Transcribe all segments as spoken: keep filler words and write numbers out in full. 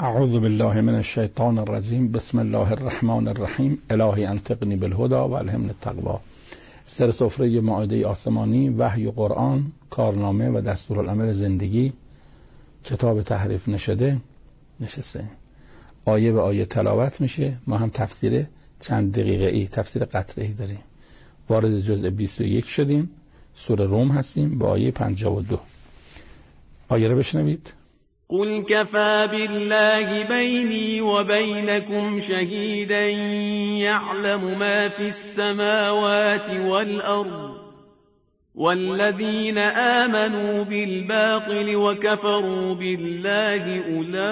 اعوذ بالله من الشیطان الرجیم. بسم الله الرحمن الرحیم. الهی انطقنی بالهدی و الهمنی التقوی. سر سفره مائده آسمانی، وحی و قرآن، کارنامه و دستورالعمل زندگی، کتاب تحریف نشده نشسته. آیه به آیه تلاوت میشه. ما هم تفسیر چند دقیقه ای، تفسیر قطعه ای داریم. وارد جزء بیست و یک شدیم. سوره روم هستیم با آیه پنجاه و دو. آیه رو بشنوید. قل كفى بالله بيني وبينكم شهيدا يعلم ما في السماوات والأرض والذين آمنوا بالباطل وكفروا بالله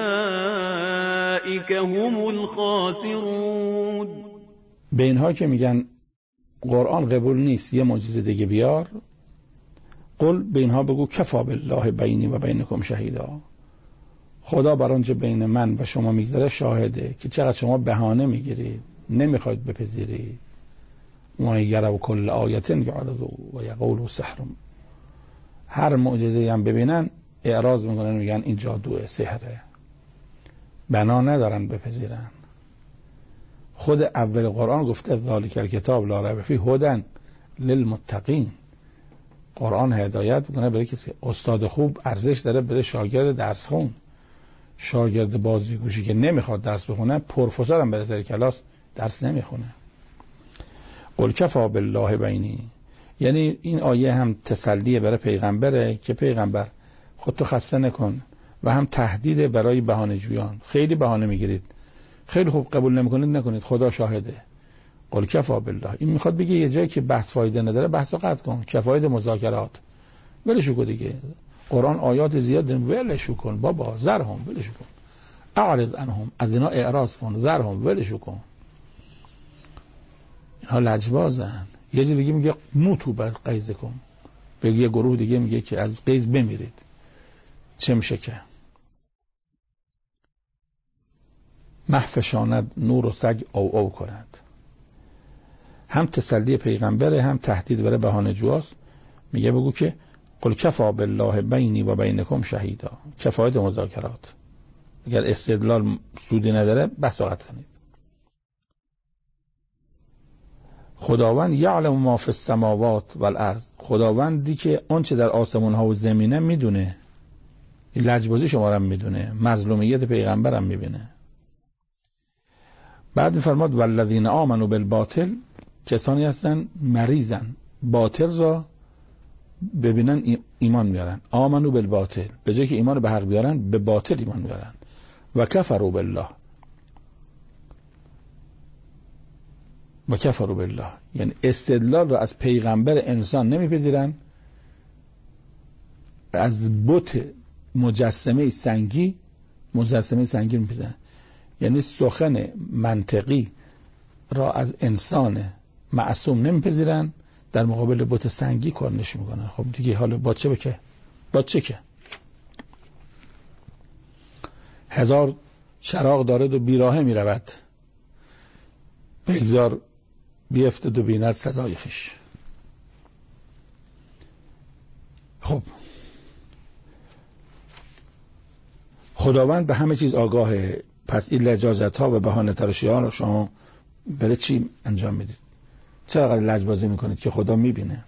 أولئك هم الخاسرون. به اینها که میگن قرآن قبول نیست، یه معجزه دیگه بیار، قل به اینها بگو کفی بالله بینی و بینکم شهیدا، خدا بر آنچه بین من و شما میگذره شاهده که چقدر شما بهانه میگیرید، نمیخواید بپذیرید. و یروا کل آیه یعرضوا و یقولوا سحر. هر معجزه هم ببینن اعراض میکنن، میگن این جادوه، سحره، بنا ندارن بپذیرن. خود اول قرآن گفته ذالک الکتاب لا ریب فیه هدی للمتقین. قرآن هدایت میکنه برای کسی. استاد خوب ارزش داره برای شاگرد درس خون. شاگرد بازیگوشی که نمیخواد درس بخونه، پروفسور هم بره سر کلاس درس نمیخونه. قل کفی بالله بینی، یعنی این آیه هم تسلیه برای پیغمبره که پیغمبر خودتو خسته نکن، و هم تهدید برای بهانه جویان. خیلی بهانه میگیرید، خیلی خوب قبول نمیکنید، نکنید، خدا شاهده. قل کفی بالله، این میخواد بگه یه جایی که بحث فایده نداره بحثو قطع کن. کفایت مذاکرات، ولشو کن دیگه. قرآن آیات زیاد، ولشو کن بابا، زرهم، ولشو کن، اعرض عنهم، از اینا اعراض کن، زرهم، ولشو کن. اینها لجبازن. یه جای دیگه میگه موتو بعد قیز کن، به یه گروه دیگه میگه که از قیز بمیرید. چه میشه که محفشاند نور و سگ او او کند. هم تسلی پیغمبره، هم تهدید برای بهانه جواست. میگه بگو که قل کفی بالله بینی و بینکم شهیدا، کفایت مذاکرات. اگر استدلال سودی نداره بحث قطع کنید. خداوند یعلم ما فی السماوات والارض، خداوندی که آنچه در آسمان ها و زمینه میدونه. لجبازی شما هم میدونه، مظلومیت پیغمبر هم میبینه. بعد میفرماد والذین آمنوا بالباطل، کسانی هستن مریضن، باطل را ببینن ایمان میارن. آمنوا بالباطل، به جای که ایمان به حق بیارن به باطل ایمان میارن. و کفروا بالله، و کفروا بالله یعنی استدلال را از پیغمبر انسان نمیپذیرن، از بت مجسمه سنگی مجسمه سنگی میپذیرن. یعنی سخن منطقی را از انسان معصوم نمیپذیرن، در مقابل بت سنگی کارنش میکنن. خب دیگه حالا با چه بکه؟ با چه که هزار چراغ دارد و بیراهه میرود، بگذار بیفتد و بیند صدای خویش. خب خداوند به همه چیز آگاهه. پس این لجاجت ها و بهانه تراشی ها رو شما برای چی انجام میدید؟ چقدر لجبازی میکنید که خدا میبینه؟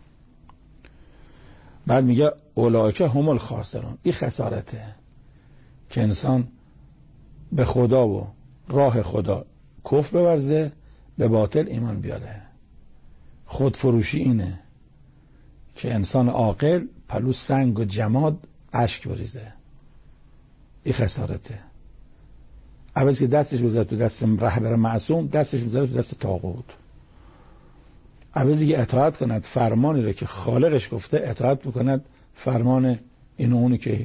بعد میگه اولئک هم الخاسرون. این خسارته که انسان به خدا و راه خدا کفر بورزه، به باطل ایمان بیاره. خودفروشی اینه که انسان عاقل پلو سنگ و جماد اشک بریزه. این خسارته. عوض که دستش بذاره تو دست رهبر معصوم، دستش بذاره تو دست طاغوت. عوضی که اطاعت کند فرمانی رو که خالقش گفته، اطاعت بکند فرمان اینو اونی که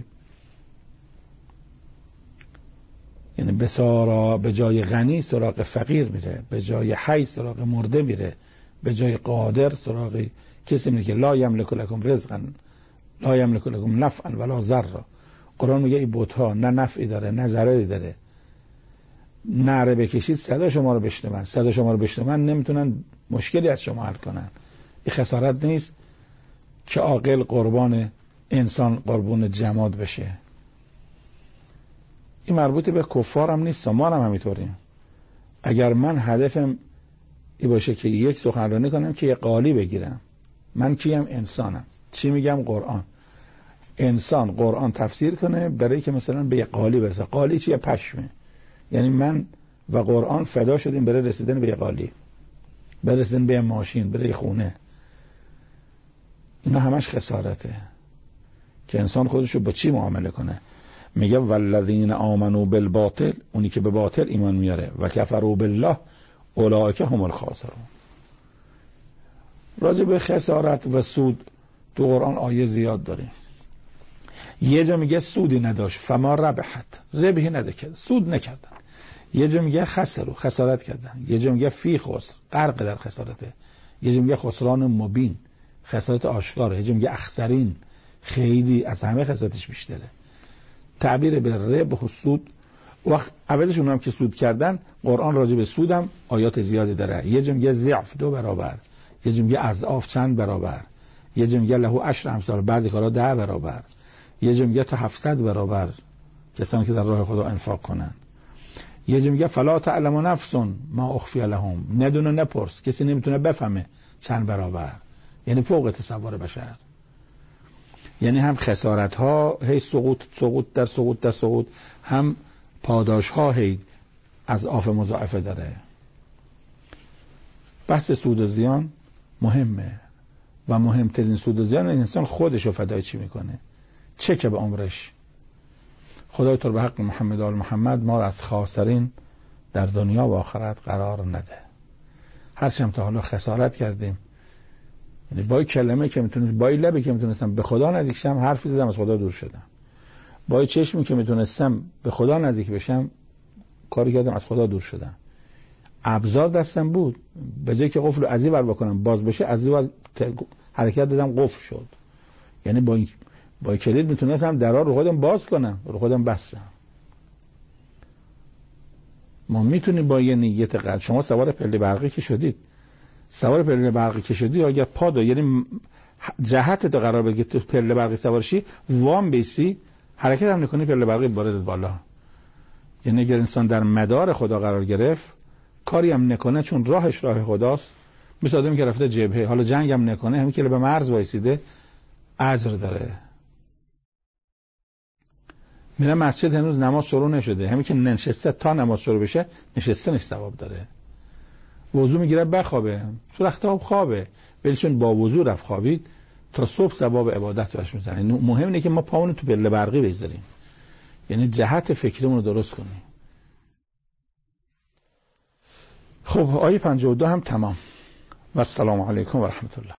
یعنی بسارا به جای غنی سراغ فقیر میره، به جای حی سراغ مرده میره، به جای قادر سراغ کسی میره که لا یملک لکم رزقا لا یملک لکم نفعا ولا ضرا. قرآن میگه این بت‌ها نه نفعی داره نه ضرری داره. نعره بکشید صدا شما رو بشنون، صدا شما رو بشنون نمیتونن مشکلی از شما حل کنن. این خسارت نیست که عاقل قربان انسان قربان جماد بشه؟ این مربوط به کفار هم نیست، ما هم همینطوریم. اگر من هدفم این باشه که یک سخنرانی کنم که یه قالی بگیرم، من کیم؟ انسانم. چی میگم؟ قرآن. انسان قرآن تفسیر کنه برای که مثلا به یه قالی برسه. قالی چیه؟ پشمه. یعنی من و قرآن فدا شدیم برای رسیدن به یه قالی، برای رسیدن به یه ماشین، برای خونه. اینا همش خسارته که انسان خودشو با چی معامله کنه. میگه والذین آمنوا بالباطل، اونی که به باطل ایمان میاره، و کفروا بالله اولئک هم الخاسرون. راجع به خسارت و سود تو قرآن آیه زیاد داریم. یه جا میگه سودی نداشت، فما ربحت، ربحی نده، سود نکردن. یه جا میگه خسروا، خسارت کردن. یه جا میگه فی خسر، غرق در خسارته. یه جا میگه خسران مبین، خسارت آشکاره. یه جا میگه اخسرین، خیلی از همه خسارتش بیشتره. تعبیر به ربح و سود. وقت عوضش اونم که سود کردن، قرآن راجع به سودم آیات زیادی داره. یه جا میگه ضعف، دو برابر. یه جا میگه اضعاف، چند برابر. یه جا میگه له عشر امثال، بعضی کارا ده برابر. یه جا میگه تا هفتصد برابر کسانی که در راه خدا انفاق کنن. یه جا میگه فلا تعلم نفس ما اخفی لهم، ندونه نپرس، کسی نمیتونه بفهمه چند برابر. یعنی فوق تصور بشر. یعنی هم خسارت ها هی سقوط سقوط در سقوط در سقوط، هم پاداش ها هی از آف مضاعفه داره. بحث سود و زیان مهمه و مهمترین سود و زیان انسان خودشو فدای چی میکنه، چه که به عمرش. خدای تو به حق محمد آل محمد ما را از خاسرین در دنیا و آخرت قرار نده. هرچند تا حالا خسارت کردیم، یعنی با کلمه که میتونست، با لبی که میتونستم به خدا نزدیک شم، حرفی زدم از خدا دور شدم. با چشمی که میتونستم به خدا نزدیک بشم، کاری کردم از خدا دور شدم. ابزار دستم بود، به جای که قفل از این ور بکنم باز بشه، از این ور حرکت دادم قفل شد. یعنی با این با کلید میتونستم درا رو خودم باز کنم، رو خودم بستم. ما میتونیم با یه نیت قلب. شما سوار پله برقی که شدید، سوار پله برقی که شدی، اگر پا دو یعنی جهت تو قرار بگی تو پله برقی سوار شی، وام بیسی، حرکت هم نکنی، پله برقی باردت بالا. یعنی اگر انسان در مدار خدا قرار گرفت، کاری هم نکنه چون راهش راه خداست، مثل آدمی که رفته جبهه، حالا جنگ هم نکنه، همین که به مرز وایسیده اجر داره. میره مسجد هنوز نماز شروع نشده، همین که نشسته تا نماز شروع بشه، نشسته نش ثواب داره. وضو میگیره بخوابه، تو رختاب خوابه، ولی چون با وضو رفت خوابید، تا صبح ثواب عبادت بهش میزنه. مهم اینه که ما پامون تو پله برقی بذاریم، یعنی جهت فکرمون رو درست کنیم. خب آیه پنجاه و دو هم تمام. و السلام علیکم و رحمت الله.